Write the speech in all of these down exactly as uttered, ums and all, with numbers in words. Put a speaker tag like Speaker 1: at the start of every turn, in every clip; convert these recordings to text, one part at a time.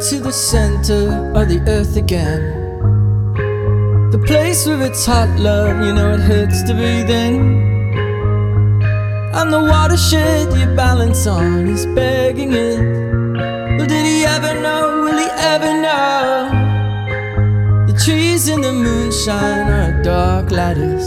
Speaker 1: to the center of the earth again. The place where it's hot, love, you know it hurts to breathe in. And the watershed you balance on is begging it. Well, did he ever know, will he ever know? The trees in the moonshine are dark ladders.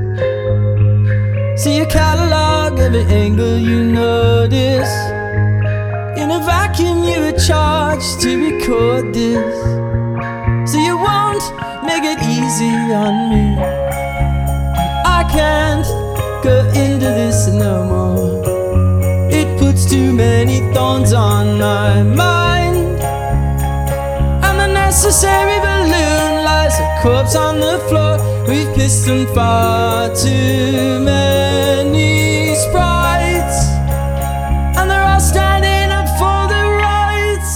Speaker 1: See a catalog every angle you notice. In a vacuum you were charged to record this. So you won't make it easy on me. I can't go into this no more. It puts too many thorns on my mind. And the necessary balloon lies a corpse on the floor. We've pissed on far too many sprites, and they're all standing up for their rights.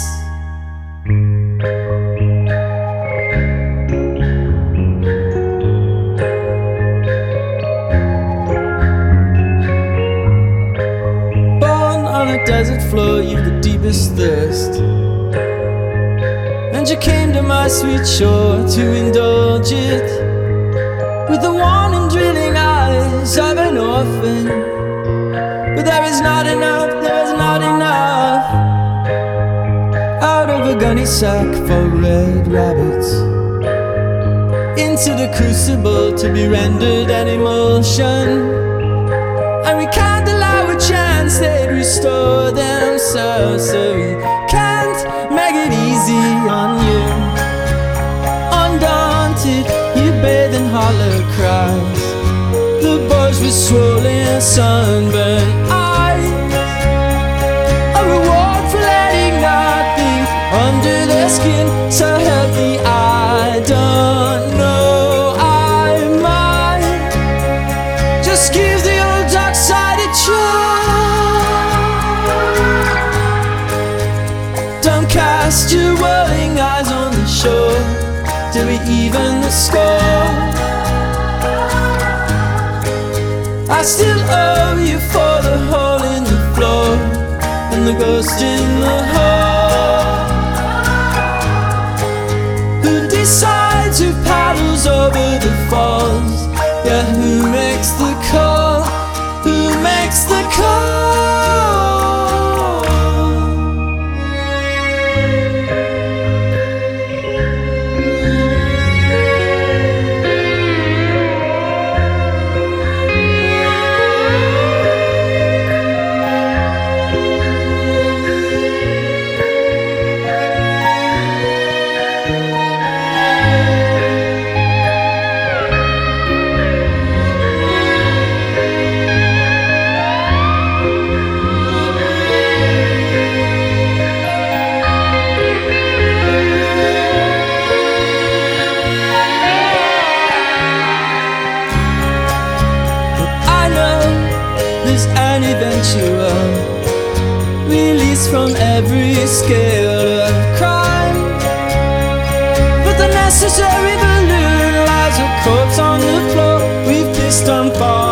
Speaker 1: Born on a desert floor, you've the deepest thirst, and you came to my sweet shore to indulge it with the warning, drilling eyes of an orphan. But there is not enough, there is not enough out of a gunny sack for red rabbits, into the crucible to be rendered an emulsion. And we can't allow a chance they'd restore themselves, so we can't make it easy on you. Undaunted, you bathe in hollow cries, the boys with swollen sunburned eyes, a reward for letting nothing under their skin. So help me, I don't know, I might just give the old dark side a try. Don't cast your whirling eyes on the shore till we even the score. I still owe you for the hole in the floor and the ghost in the hall. Who decides who paddles over the falls? Yeah, who makes the call? Who makes the call? An eventual release from every scale of crime, but the necessary balloon lies a corpse on the floor. We've pissed on fire.